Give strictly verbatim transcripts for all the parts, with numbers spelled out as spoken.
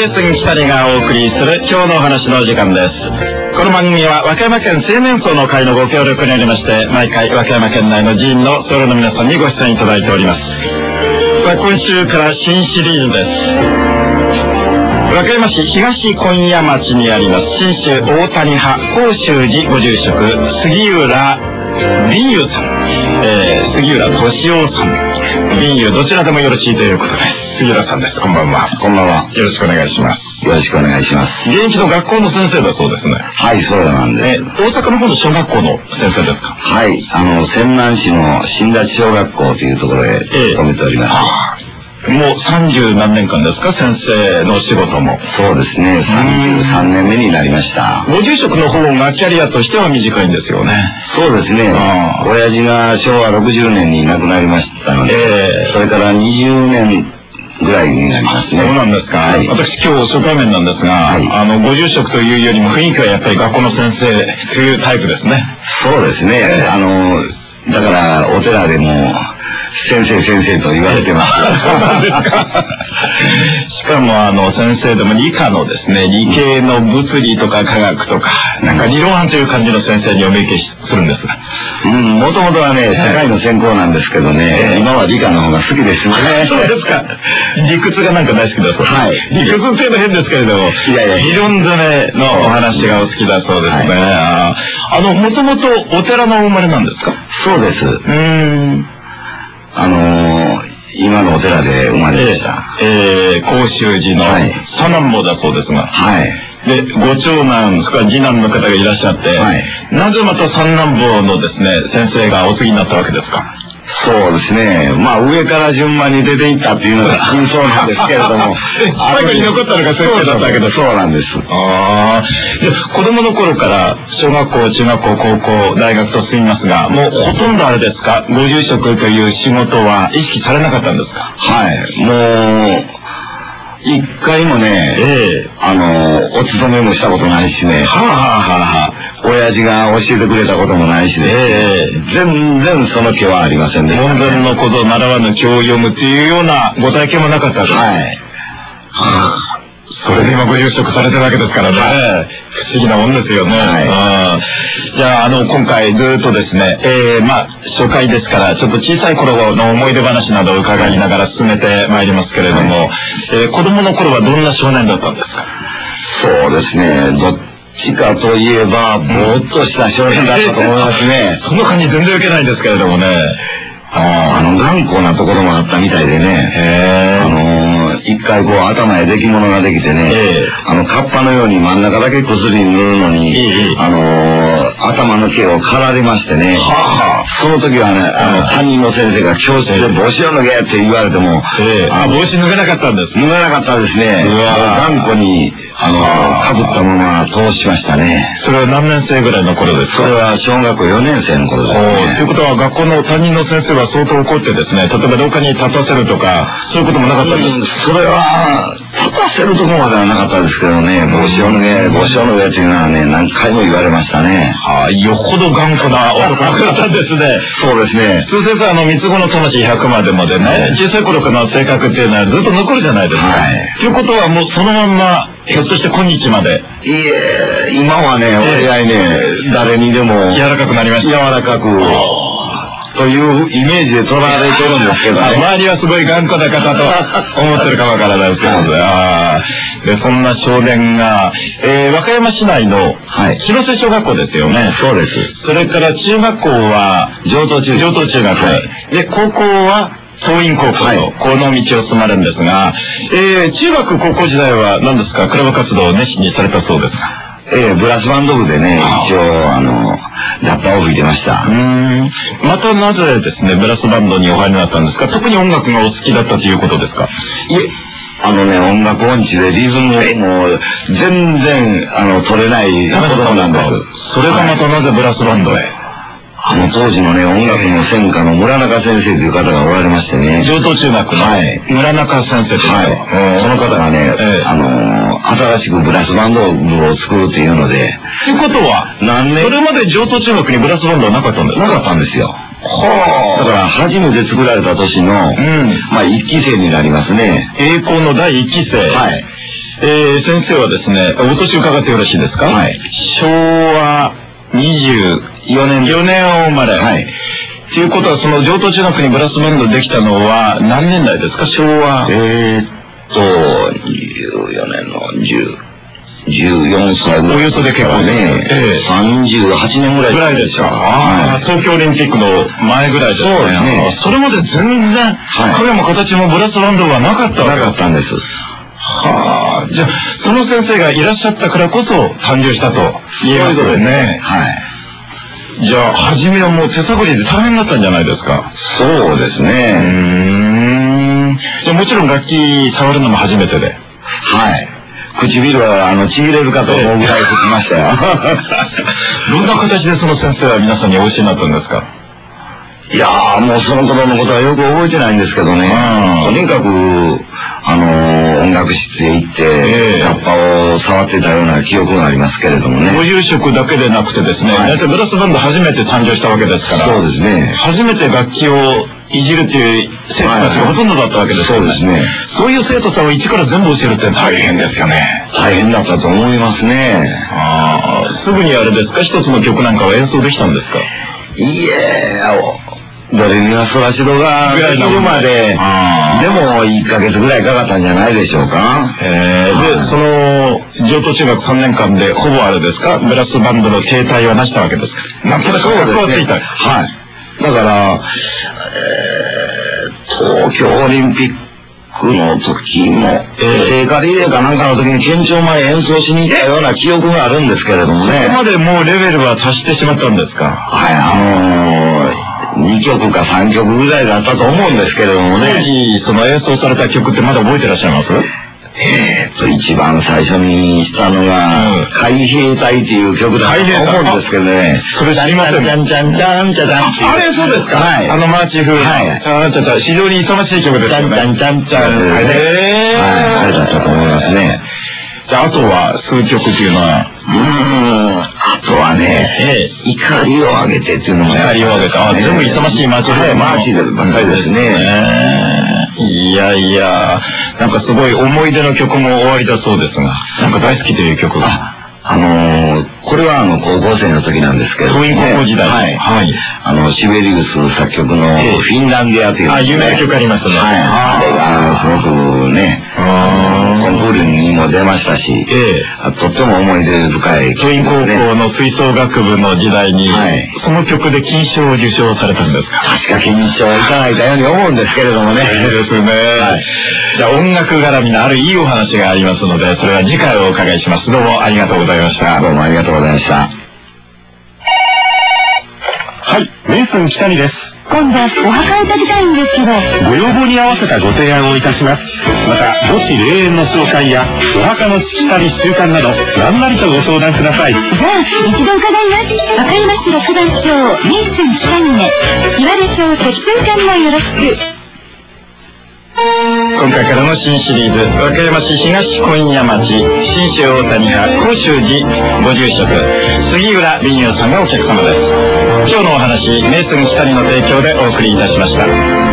上杉きたりがお送りする今日のお話の時間です。この番組は和歌山県青年層の会のご協力にありまして、毎回和歌山県内の寺院の僧侶の皆さんにご出演いただいております。さあ、今週から新シリーズです。和歌山市東今夜町にあります信州大谷派甲州寺ご住職杉浦敏雄さん、えー、杉浦敏夫さん、敏雄どちらでもよろしいということです。杉浦さんです。こんばんは。 こんばんは。 よろしくお願いします。 よろしくお願いします。 現役の学校の先生だそうですね。 はい、そうなんです。 えー、大阪の方の小学校の先生ですか？ はい、あの泉南市の新立小学校というところへ勤めております。 えー、もう三十何年間ですか、先生の仕事も？ そうですね、さんじゅうさんねんめになりました。 ご住職の方がキャリアとしては短いんですよね。 そうですね。親父がしょうわろくじゅうねんに亡くなりましたので、えー、それからにじゅうねんぐらいになりますね。 そうなんですか。はい、私今日初対面なんですが、はい、あのご住職というよりも雰囲気はやっぱり学校の先生というタイプですね。 そうですね。えー、あのだからお寺でも先生先生と言われてます。 そうなんですか。しかもあの先生でも理科のですね、理系の物理とか科学とか、なんか理論派という感じの先生にお見受けするんですが。 うん、もともとはね、社会の専攻なんですけどね、えー、今は理科の方が好きですね。 そうですか。理屈がなんか大好きだそう。 はい。 理屈っていうの変ですけれども、いやいや、理論攻めのお話がお好きだそうですね。はい、ああの、もともとお寺の生まれなんですか？ そうです。うーん。 あのー、今のお寺で生まれました。 えー、えー、甲州寺の三男坊だそうですが。 はい。 で、ご長男、それから次男の方がいらっしゃって、はい、なぜまた三男坊のですね、先生がお継ぎになったわけですか？ そうですね。まあ上から順番に出ていったっていうのが真相なんですけれども。 最後に残ったのが先生だったわけです。 そうなんです。 ああ。で、子供の頃から小学校、中学校、高校、大学と進みますが、もうほとんどあれですか、ご住職という仕事は意識されなかったんですか？ はい。もう、一回もね、ええ、あの、お勤めもしたことないしね。 はあはあはあ。 親父が教えてくれたこともないしね。ええ、全然その気はありませんでした、ね。 門前の小僧習わぬ経を読むっていうようなご体験もなかったです。 はい。 はあ、それで今ご住職されてるわけですからね。はい、不思議なもんですよね。はい、あじゃあ、あの、今回ずっとですね、えー、まあ、初回ですから、ちょっと小さい頃の思い出話などを伺いながら進めてまいりますけれども、はい、えー、子供の頃はどんな少年だったんですか？ そうですね、どっちかといえば、ぼーっとした少年だったと思いますね。 その感じ全然受けないんですけれどもね。 ああの、頑固なところもあったみたいでね。 へー。 あのー、一回こう頭へ出来物ができてね、あの、カッパのように真ん中だけ薬塗るのに、あのー、頭の毛を刈られましてね。はあ、その時はね、あの、担任の先生が教室で帽子を脱げって言われても、 あ、帽子脱げなかったんです。 脱げなかったですね。頑固に、あのー、被ったまま通しましたね。 それは何年生ぐらいの頃ですか？ それは小学校よねん生の頃ですね。 ということは学校の担任の先生は相当怒ってですね、例えば廊下に立たせるとか、そういうこともなかったんです。 うん、それは、立たせるところまではなかったですけどね、帽子を脱げ、帽子を脱げっていうのはね、何回も言われましたね。 はあ、よほど頑固な男だったんですね。 そうですね。 普通先生、あの、三つ子の魂ひゃくまでまでね、はい、小さい頃からの性格っていうのはずっと残るじゃないですか。はい。ということはもうそのまんま、ひょっとして今日まで。 いえ、今はね、お互いね、誰にでも。 柔らかくなりました。 柔らかく。というイメージで捉えられてるんですけどね。 周りはすごい頑固な方と思ってるかわからないですけど、はい、で、そんな少年が、えー、和歌山市内の、はい、広瀬小学校ですよね。 そうです。 それから中学校は、 上東中学。 上東中学。はい、で、高校は、桐蔭高校と、この道を進まれるんですが、えー、中学高校時代は何ですか、クラブ活動を熱心にされたそうですが。 ええ、ブラスバンド部でね、一応、あの、ラッパを吹いてました。 うーん。またなぜですね、ブラスバンドにお入りになったんですか？特に音楽がお好きだったということですか？ いえ、あのね、音楽音痴でリズムも全然、あの、取れない子供なんです。 それがまたなぜブラスバンドへ？ あの当時のね、音楽の専科の村中先生という方がおられましてね。 上東中学の村中先生ですか？ はい。その方がね、ええ、あのー、新しくブラスバンド部を作るっていうので。 ということは、何年それまで上東中学にブラスバンドはなかったんですか？ なかったんですよ。 はあ。だから初めて作られた年の、うん、まあ一期生になりますね。 栄光の第一期生。 はい。 えー、先生はですね、お年伺ってよろしいですか？はい。しょうわにじゅうよねん。よねん生まれ。はい。ということは、その上東中学にブラスバンドできたのは何年代ですか？昭和。 えーっと、にじゅうよねんのじゅう、じゅうよんさいぐらい。 およそで結構ね。 ええ。さんじゅうはちねんぐらい。 ぐらいですか。ああ、東京オリンピックの前ぐらいですね。 そうですね。 それまで全然、影も形もブラスバンドはなかったわけです。 なかったんです。 はあ、じゃあ、その先生がいらっしゃったからこそ誕生したと言えますよね。はい。じゃあ、初めはもう手探りで大変だったんじゃないですか？ そうですね。うーん。じゃあ、もちろん楽器触るのも初めてで。 はい。唇は、あの、ちぎれるかと思うぐらい吹きましたよ。 どんな形でその先生は皆さんにお教えになったんですか？ いやー、もうその頃のことはよく覚えてないんですけどね。とにかく、あのー、音楽室へ行って、ラッパを触ってたような記憶がありますけれどもね。 ご住職だけでなくてですね、大体ブラスバンド初めて誕生したわけですから。 そうですね。 初めて楽器をいじるという生徒たちがほとんどだったわけですよね。そうですね。そういう生徒さんを一から全部教えるって大変ですよね。 大変だったと思いますね。 ああ、すぐにあれですか、一つの曲なんかは演奏できたんですか？ いえ、ドレミファソラシドができるまで、でもいっかげつぐらいかかったんじゃないでしょうか。 えー、で、その、上東中学さんねんかんでほぼあれですか、ブラスバンドの形態はなしたわけですか？なんとなく関わっていた。 はい。だから、えー、東京オリンピックの時も、聖火リレーかなんかの時に県庁前演奏しに行ったような記憶があるんですけれどもね。 そこまでもうレベルは達してしまったんですか？ はい、あのー、にきょくかさんきょくぐらいだったと思うんですけれどもね。 当時、その演奏された曲ってまだ覚えてらっしゃいます？ えーっと、一番最初にしたのが、海兵隊っていう曲だと思うんですけどね。 それ知りません。 じゃんじゃんじゃんじゃじゃんっていう。 あれ、そうですか？はい。あのマーチ風。はい。ああ、ちょっと非常に勇ましい曲ですよね。 じゃんじゃんじゃんじゃん。 はい。 あれだったと思いますね。 じゃあ、あとは数曲っていうのは、 うーん、あとはね、怒りを上げてっていうのも怒りを上げて、あ、全部勇ましいマーチで。マーチでばっかりですね。 いやいや、なんかすごい思い出の曲も終わりだそうですが、なんか大好きという曲が。 あのー、これはあの、高校生の時なんですけど、 桐蔭高校時代。 はい。はい。あの、シベリウス作曲のフィンランディアという、 あ、有名な曲ありますね。はい。 あれが、すごくね、コンクールにも出ましたし、ええ、とっても思い出深い。 桐蔭高校の吹奏楽部の時代に、はい、その曲で金賞を受賞されたんですか？ 確か金賞をいただいたように思うんですけれどもね。 いいですね。はい。じゃあ音楽絡みのあるいいお話がありますので、それは次回お伺いします。どうもありがとうございました。 どうもありがとうございました。 はい、メイソン北見です。 今度お墓を建てたいんですけど、 ご要望に合わせたご提案をいたします。また墓地霊園の紹介やお墓のしきたり習慣など何なりとご相談ください。 じゃあ一度伺います。和歌山市六番町メイソン北見ね、岩出町石分館もよろしく。 今回からの新シリーズ、和歌山市東今夜町信州大谷派甲州寺ご住職杉浦美乳さんがお客様です。今日のお話、メイソン北見の提供でお送りいたしました。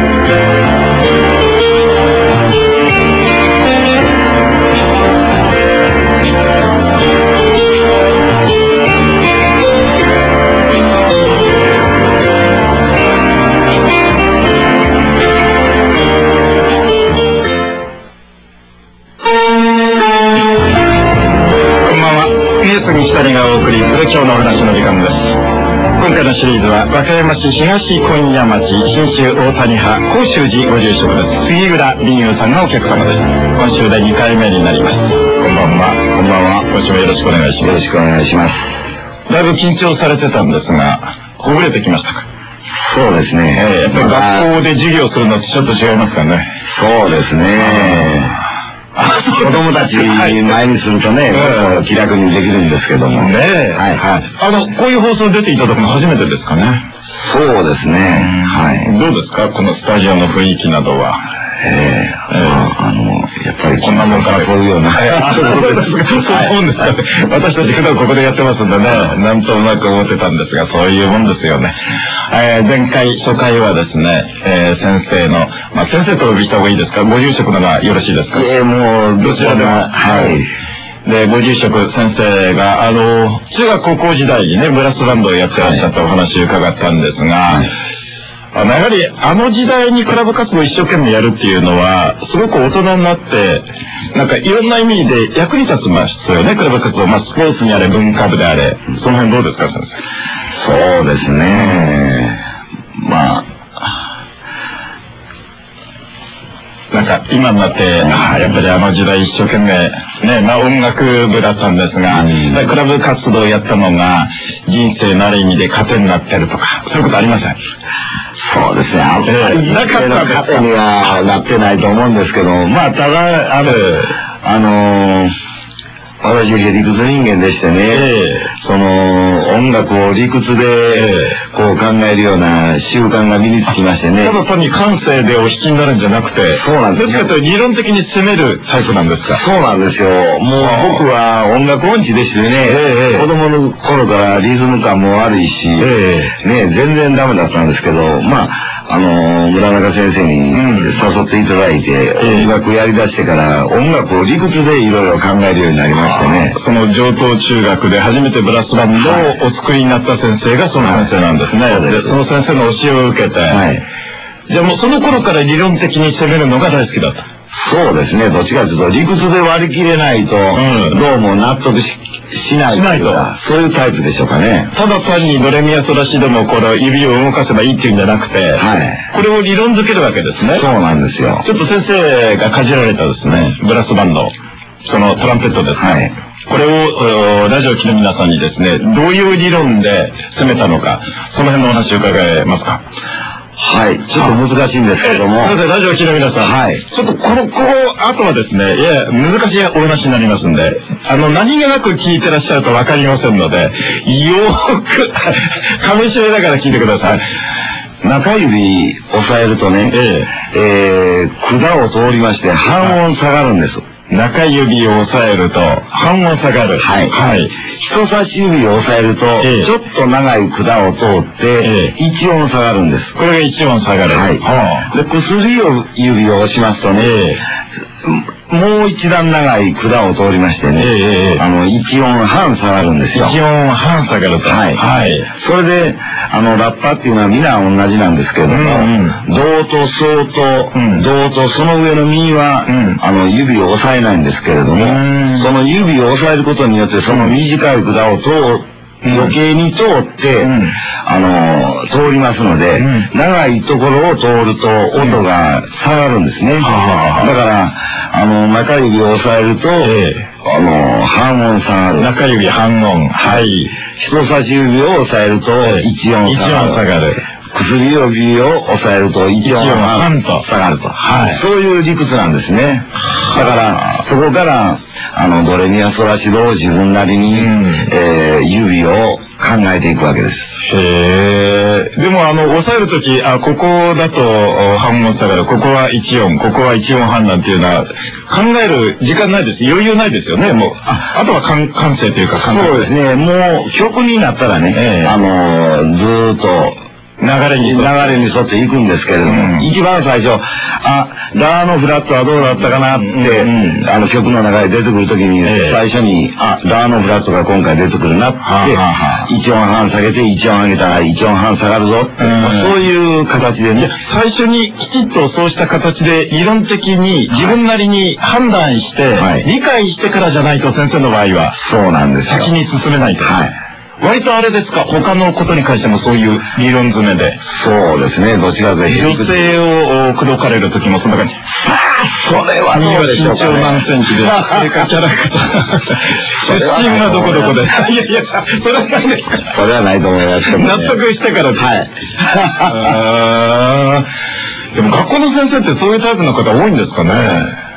北見がお送りする今日のお話の時間です。今回のシリーズは和歌山市東今夜町信州大谷派甲州寺ご住職です。杉浦美乳さんがお客様です。今週でにかいめになります。こんばんは。 こんばんは。 今週もよろしくお願いします。 よろしくお願いします。 だいぶ緊張されてたんですが、ほぐれてきましたか？ そうですね。 えー、やっぱり学校で授業するのとちょっと違いますかね。 そうですね。子供たち前にするとね、はい、気楽にできるんですけども。 ねえ。はいはい。あの、こういう放送出ていただくの初めてですかね。 そうですね。はい。 どうですかこのスタジオの雰囲気などは。 ええー、まあ、あの、 やっぱりこんなもんからそういうような。 そう思うんですよね。私たち普段ここでやってますんでね、なんとなく思ってたんですが、そういうもんですよね。えー、前回、初回はですね、えー、先生の、まあ、先生とお呼びした方がいいですか？ご住職ならよろしいですか？ ええ、もう、どちらでも。はい。 で、ご住職先生が、あの、中学高校時代にね、ブラスバンドをやってらっしゃったお話を伺ったんですが、はい、あの、やはり、あの時代にクラブ活動を一生懸命やるっていうのは、すごく大人になって、なんかいろんな意味で役に立ちますよね、クラブ活動。まあ、スポーツにあれ、文化部であれ。その辺どうですか、先生？そうですね。まあ、 なんか今になって、あやっぱりあの時代一生懸命、ね、まあ音楽部だったんですが、うん、クラブ活動をやったのが人生のある意味で糧になってるとか、そういうことありません？ そうですね。あんまり人生の糧にはなってないと思うんですけど、まあただ、ある、あのー、私理屈人間でしてね、えー、その音楽を理屈でこう考えるような習慣が身につきましてね。 ただ単に感性でお弾きになるんじゃなくて、 そうなんです。 ですから理論的に攻めるタイプなんですか？ そうなんですよ。もう僕は音楽音痴でしてね、えー、子供の頃からリズム感も悪いし、えー、ね、全然ダメだったんですけど、まあ、あのー、村中先生に誘っていただいて、うん、音楽やりだしてから音楽を理屈でいろいろ考えるようになりましてね。 その上東中学で初めてブラスバンドをお作りになった先生がその先生なんですね。はい、で、その先生の教えを受けて、はい、じゃあもうその頃から理論的に攻めるのが大好きだった。 そうですね。どっちかというと理屈で割り切れないと、うん、どうも納得 し, しないというか、そういうタイプでしょうかね。 ただ単にドレミアソラシでもこの指を動かせばいいっていうんじゃなくて、はい、これを理論づけるわけですね。 そうなんですよ。 ちょっと先生がかじられたですね、ブラスバンド、そのトランペットですね。はい、これをラジオ機の皆さんにですね、どういう理論で攻めたのか、その辺のお話を伺えますか？ はい。ちょっと難しいんですけれども。 すいません、ラジオ機の皆さん。はい。ちょっとこの、この後はですね、いや、難しいお話になりますんで、あの、何気なく聞いてらっしゃるとわかりませんので、よーく、噛み締めながら聞いてください。 中指押さえるとね、えええー、管を通りまして半音下がるんです。 中指を押さえると半音下がる。 はい。はい。人差し指を押さえると、ええ、ちょっと長い管を通って、ええ、いち音下がるんです。 これがいち音下がる。 はい。はあ、で、薬を指を押しますとね、ええ、もう一段長い管を通りましてね、ええ、あの、いち音半下がるんですよ。 いち音半下がると。 はい。はい。それで、あの、ラッパっていうのは皆同じなんですけれども、うんうん、ドとソと、うん、ドとその上のミは、うん、あの、指を押さえないんですけれども、その指を押さえることによって、その短い管を通余計に通って、うん、あの、通りますので、うん、長いところを通ると音が下がるんですね。うん、だから、あの、中指を押さえると、ええ、あの、半音下がる。 中指半音。はい。 人差し指を押さえると、いち音下がる。 いち音下がる。 薬指を押さえるといち音半と下がると。はい。そういう理屈なんですね。だから、そこから、あの、ドレミアソラシドを自分なりに、うん、えー、指を考えていくわけです。 へー。でも、あの、押さえるとき、あ、ここだと半音下がる、ここはいち音、ここはいち音半なんていうのは、考える時間ないです。余裕ないですよね、もう。あ、あとは感、感性というか感覚。 そうですね。もう、曲になったらね、えー、あの、ずーっと、 流れに、 流れに沿っていくんですけれども、うん、一番最初、あ、ラのフラットはどうだったかなって、うん、あの曲の中で出てくるときに、えー、最初に、あ、ラのフラットが今回出てくるなって、いち音半下げていち音上げたらいち音半下がるぞって、うん、そういう形でね。 最初にきちっとそうした形で理論的に自分なりに判断して、はい、理解してからじゃないと先生の場合は、 そうなんですよ。 先に進めないと。 はい。 割とあれですか、他のことに関してもそういう理論詰めで。 そうですね、どちらかというと。女性を口説かれる時もそんな感じ。 さあ、それはどうでしょうか、ね。 身長何センチで、それかキャラクター。出身はどこどこで。いやいや、それはないですか。 それはないと思いますけど、ね。 納得してからで。はい。あでも学校の先生ってそういうタイプの方多いんですかね。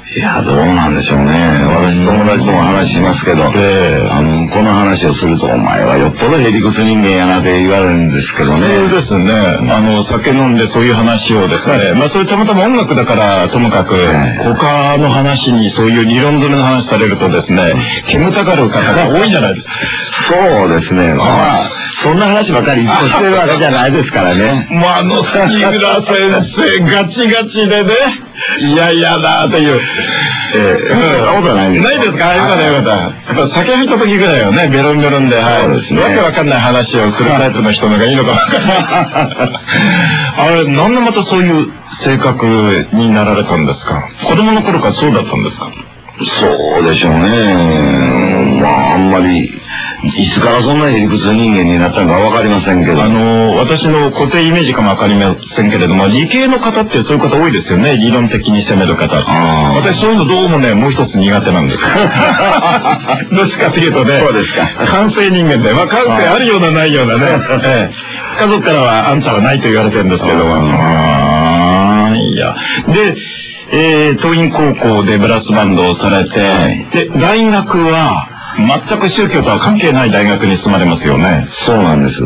いや、どうなんでしょうね。私、友達とも話しますけど、えー、あの、この話をすると、お前はよっぽどへりくつ人間やなって言われるんですけどね。 そうですね。あの、酒飲んでそういう話をですね、まあ、それたまたま音楽だから、ともかく、他の話にそういう理論詰めの話されるとですね、煙たがる方が多いじゃないですか。 そうですね。まあ、そんな話ばかりしてるわけじゃないですからね。 もうあの、杉浦先生、ガチガチでね、いやいやだという。 ええ、そんなことないです。 ないですか？よかったよかった。やっぱ酒入った時ぐらいはね、ベロンベロンで、はい。そうですね。わけわかんない話をするタイプの人のがいいのかわかんない。あれ、なんでまたそういう性格になられたんですか？子供の頃からそうだったんですか？ そうでしょうね。まあ、あんまり、いつからそんなへりくつ人間になったのかわかりませんけど。 あの、私の固定イメージかもわかりませんけれども、理系の方ってそういう方多いですよね。理論的に攻める方。私そういうのどうもね、もう一つ苦手なんです。どっちかっていうとね、 そうですか。 感性人間で、まあ感性あるようなないようなね。ええ、家族からはあんたはないと言われてるんですけども。ああ、いや。で、えー、東院高校でブラスバンドをされて、はい、で、大学は、全く宗教とは関係ない大学に住まれますよね。 そうなんです。うん、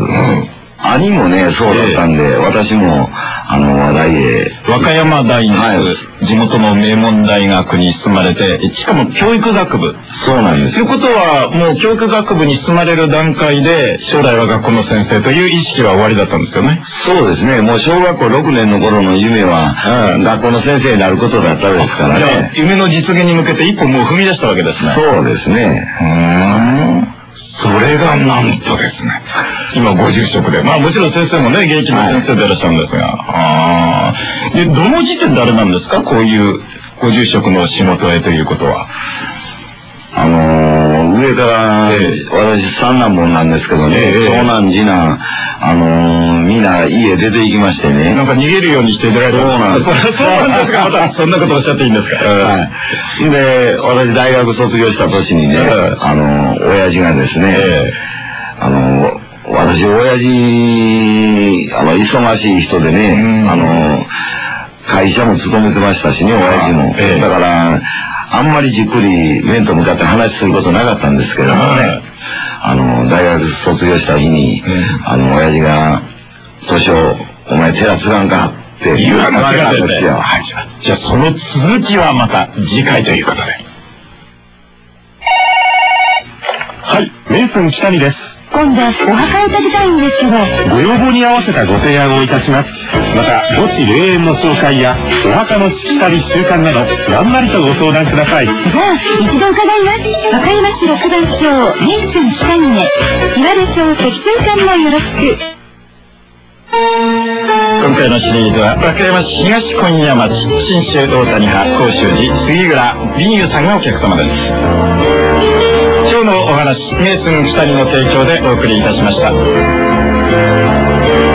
兄もね、そうだったんで、えー、私も、あの、話題へ。 和歌山大学、はい、地元の名門大学に進まれて、しかも教育学部。 そうなんです。 ということは、もう教育学部に進まれる段階で、将来は学校の先生という意識は終わりだったんですよね。 そうですね。もう小学校ろくねんの頃の夢は、うん、学校の先生になることだったですからね。 じゃあ、夢の実現に向けて一歩もう踏み出したわけですね。 そうですね。 うーん。それがなんとですね、今ご住職で、まあもちろん先生もね、現役の先生でいらっしゃるんですが、はい、ああ。で、どの時点であれなんですか？こういうご住職の仕事へということは。 あのー、上から、えー、私三男坊なんですけどね、えー、長男、次男、あのー、みんな家出て行きましてね。 なんか逃げるようにして出られた。そうなんです。そうなんですか？またそんなことおっしゃっていいんですか？ はい。で、私大学卒業した年にね、あのー、親父がですね、えー、あのー、私親父、あの、忙しい人でね、あのー、会社も勤めてましたしね、親父も。えー、だから、あんまりじっくり面と向かって話することなかったんですけどもね、あの、大学卒業した日に、うん、あの、親父が、年を、お前寺継がんかって言う話があるんですよ。 はい。じゃあ、その続きはまた次回ということで。 はい、メイソン北見です。 今度、お墓を建てたいんですけど。 ご要望に合わせたご提案をいたします。また、墓地霊園の紹介や、お墓のしきたり習慣など、何なりとご相談ください。じゃあ、一度伺います。和歌山市六番町、メイソン北峰、岩出町積水館もよろしく。 今回のシリーズは、和歌山市東今夜町、信州大谷派、甲州寺、杉浦美優さんがお客様です。今日のお話、メイソン北見の提供でお送りいたしました。